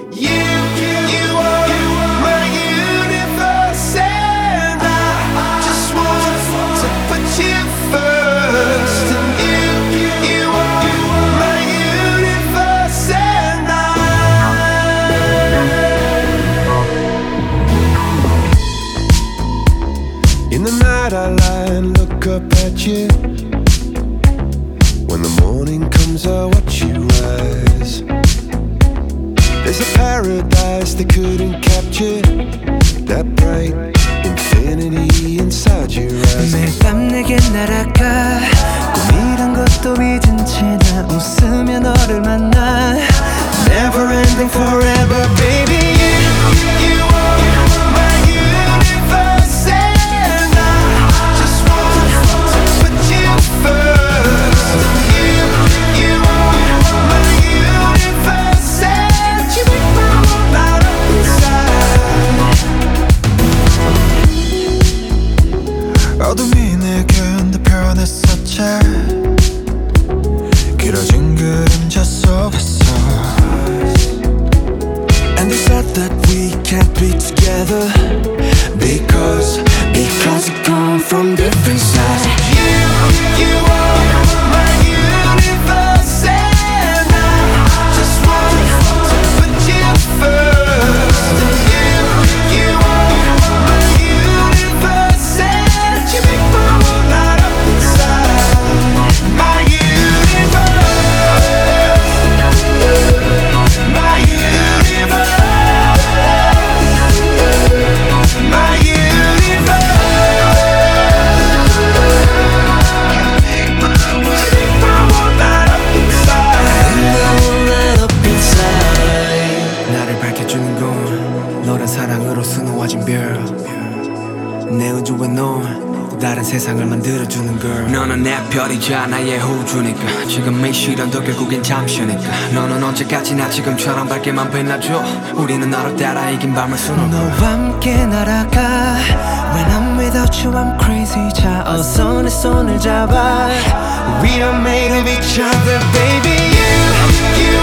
You are my universe, and I just want to put you first. And you are my universe, and in the night I lie and look up at you. When the morning comes I watch you rise. There's a paradise they couldn't capture, that bright infinity inside your eyes. 매일 밤 내게 날아가 꿈이란 것도 잊은 채 나 웃으며 너를 만나. Never ending forever baby. You are my universe, and I just want to put you first. You are my universe, and you make my world light up inside. 어둠이 내겐 더 변했었지. 길어진 그림자 속에서. And they said that we can't be together because we come from different sides. You are my universe, and I just want to put you first. You are my universe, and you make my world light up inside. My universe, my universe, my universe. 나를 밝혀주는 건 너란 사랑으로 수놓아진 별. 내 우주에 넌 다른 세상을 만들어주는 걸. 너는 내 별이자 나의 호주니까 지금 이 시련도 결국엔 잠시니까. 너는 언제까지나 지금처럼 밝게만 빛나줘. 우리는 너를 따라 이긴 밤을 수놓고 너와 함께 날아가. When I'm without you I'm crazy. 자 어서 내 손을 잡아. We are made of each other baby. You